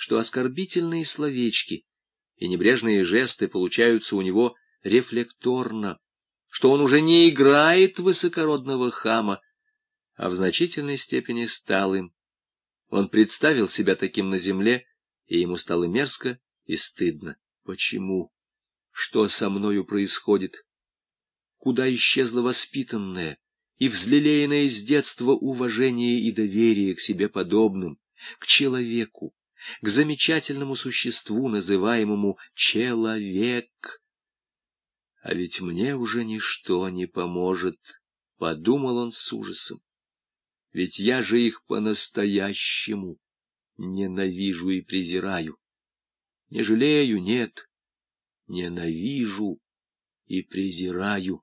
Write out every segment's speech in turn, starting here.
что оскорбительные словечки и небрежные жесты получаются у него рефлекторно, что он уже не играет высокородного хама, а в значительной степени стал им. Он представил себя таким на земле, и ему стало мерзко и стыдно. Почему? Что со мною происходит? Куда исчезло воспитанное и взлелеянное с детства уважение и доверие к себе подобным, к человеку, к замечательному существу, называемому человек? А ведь мне уже ничто не поможет, — подумал он с ужасом. Ведь я же их по-настоящему ненавижу и презираю. Не жалею, нет, ненавижу и презираю.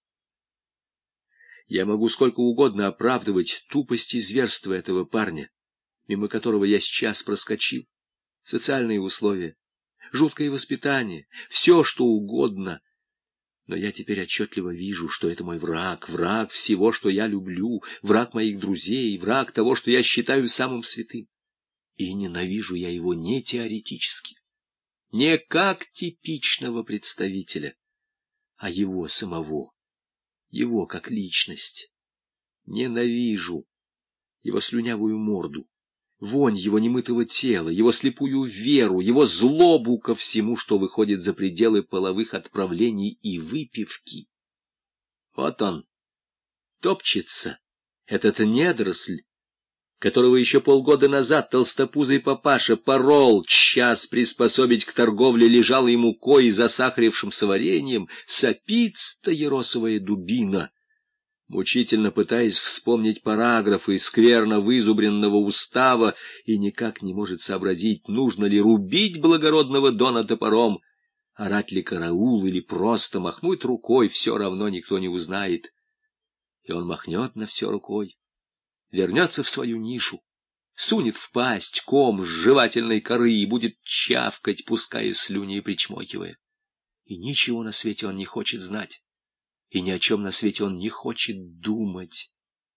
Я могу сколько угодно оправдывать тупость и зверство этого парня, мимо которого я сейчас проскочил, социальные условия, жуткое воспитание, все что угодно. Но я теперь отчетливо вижу, что это мой враг, враг всего, что я люблю, враг моих друзей, враг того, что я считаю самым святым. И ненавижу я его не теоретически, не как типичного представителя, а его самого, его как личность. Ненавижу его слюнявую морду, вонь его немытого тела, его слепую веру, его злобу ко всему, что выходит за пределы половых отправлений и выпивки. Вот он, топчется, этот недоросль, которого еще полгода назад толстопузый папаша порол, час приспособить к торговле лежалой мукой и засахарившимся вареньем, сопит стаеросовая дубина, мучительно пытаясь вспомнить параграфы скверно вызубренного устава, и никак не может сообразить, нужно ли рубить благородного Дона топором, орать ли караул или просто махнуть рукой, все равно никто не узнает. И он махнет на все рукой, вернется в свою нишу, сунет в пасть ком с жевательной коры и будет чавкать, пуская слюни и причмокивая. И ничего на свете он не хочет знать, и ни о чем на свете он не хочет думать.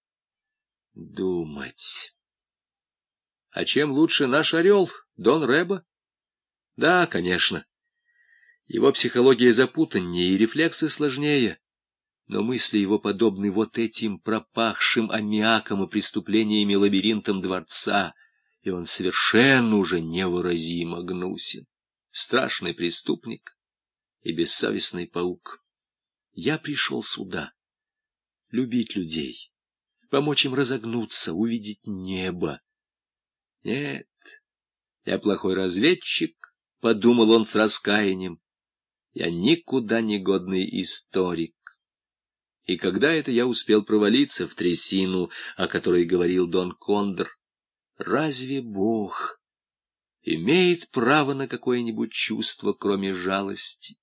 Думать. А чем лучше наш орел, Дон Рэбо? Да, конечно. Его психология запутаннее и рефлексы сложнее, но мысли его подобны вот этим пропахшим аммиаком и преступлениями лабиринтам дворца, и он совершенно уже невыразимо гнусен. Страшный преступник и бессовестный паук. Я пришел сюда любить людей, помочь им разогнуться, увидеть небо. Нет, я плохой разведчик, — подумал он с раскаянием. Я никуда не годный историк. И когда это я успел провалиться в трясину, о которой говорил Дон Кондор? Разве Бог имеет право на какое-нибудь чувство, кроме жалости?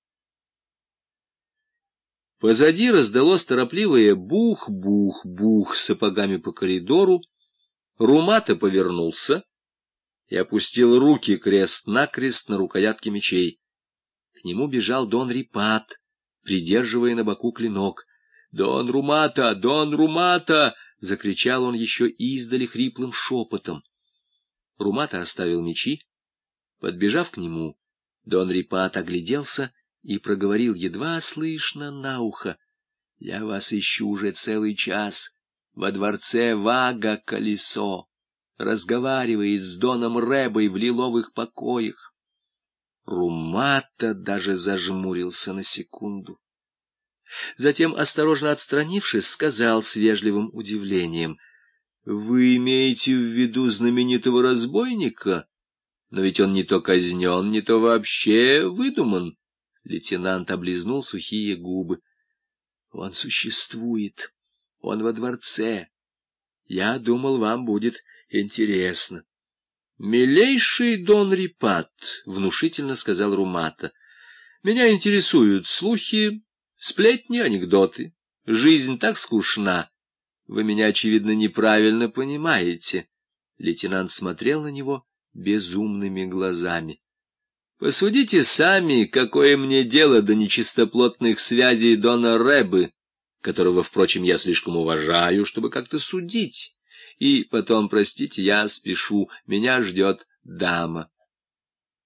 Позади раздалось торопливое бух-бух-бух сапогами по коридору. Румата повернулся и опустил руки крест-накрест на рукоятки мечей. К нему бежал Дон Рипат, придерживая на боку клинок. «Дон Румата! Дон Румата!» — закричал он еще издали хриплым шепотом. Румата оставил мечи. Подбежав к нему, Дон Рипат огляделся и проговорил едва слышно на ухо: «Я вас ищу уже целый час. Во дворце Вага Колесо разговаривает с Доном Рэбой в лиловых покоях». Румата даже зажмурился на секунду. Затем, осторожно отстранившись, сказал с вежливым удивлением: «Вы имеете в виду знаменитого разбойника? Но ведь он не то казнен, не то вообще выдуман». Лейтенант облизнул сухие губы. «Он существует. Он во дворце. Я думал, вам будет интересно». «Милейший Дон Рипат», — внушительно сказал Румата, — «меня интересуют слухи, сплетни, анекдоты. Жизнь так скучна. Вы меня, очевидно, неправильно понимаете». Лейтенант смотрел на него безумными глазами. «Посудите сами, какое мне дело до нечистоплотных связей Дона Рэбы, которого, впрочем, я слишком уважаю, чтобы как-то судить. И потом, простите, я спешу, меня ждет дама».